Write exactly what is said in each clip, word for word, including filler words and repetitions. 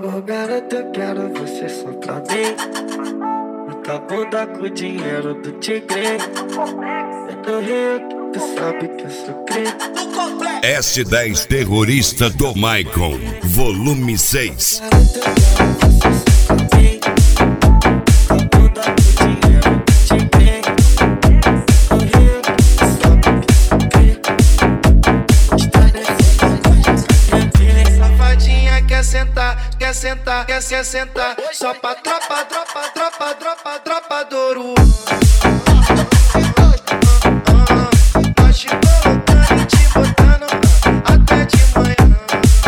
Ô garota, eu quero você só pra mim. Muita bunda com o dinheiro do tigre. É do Rio, tu sabe que eu sou crime. S dez Terrorista do Maicon, volume seis. Quer sentar, quer sentar, quer se sentar. Só pra tropa, tropa, tropa, tropa, tropa do ouro. Nós te colocando e te botando até de manhã.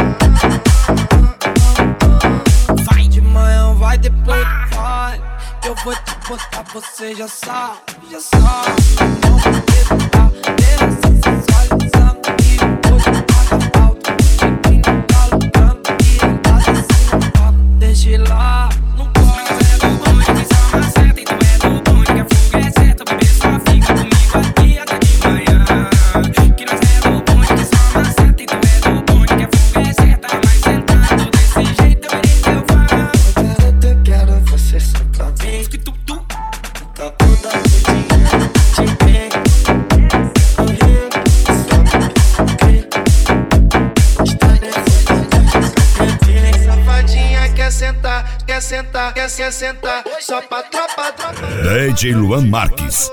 Vai de manhã, vai depois vai. Eu vou te botar, você já sabe, já sabe. Não vou tentar, deixa sensualizando e hoje paga falta. Deixa lá, não pode. Tu é do bonde que só maceta, e tu é do bonde que a fuga é certa. Bebê só fica comigo aqui até de manhã. Que nós é do bonde que só maceta, e tu é do bonde que a fuga é certa. Mas sentado desse jeito eu verei que eu faço. Garota, eu quero você só pra mim. Que tu, tu tá bunda com dinheiro, te bem. No Rio, só que safadinha quer sentar, quer sentar, quer se sentar. Só pra tropa, tropa. D J Luan Marques.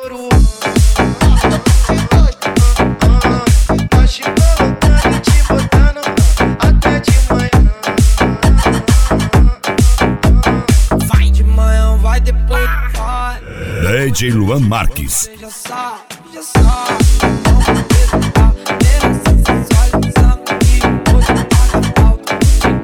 Nós te colocando e te botando até de manhã. Vai de manhã, vai depois vai. D J Luan Marques. Você já sabe, já sabe. Não vou tentar, deixa sensualizando e hoje paga falta.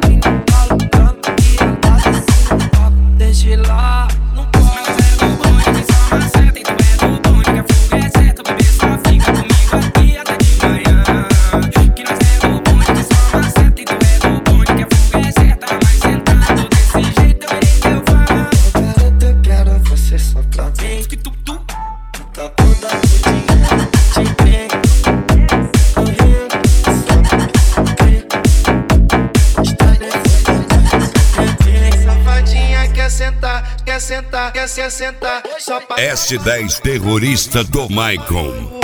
Deixa lá, não pode. Tu é do bonde que só maceta, e tu é do bonde que a fuga é certa. Bebê só fica comigo aqui até de manhã. Que nós é do bonde que só maceta, e tu é do bonde que a fuga é certa. Mas sentado desse jeito eu verei que eu faço. Garota, eu quero você só pra mim. Que tu, tu tá bunda com dinheiro, te bem. No Rio, só que safadinha quer sentar, quer sentar, quer se sentar. Só pra S dez Terrorista do Maicon.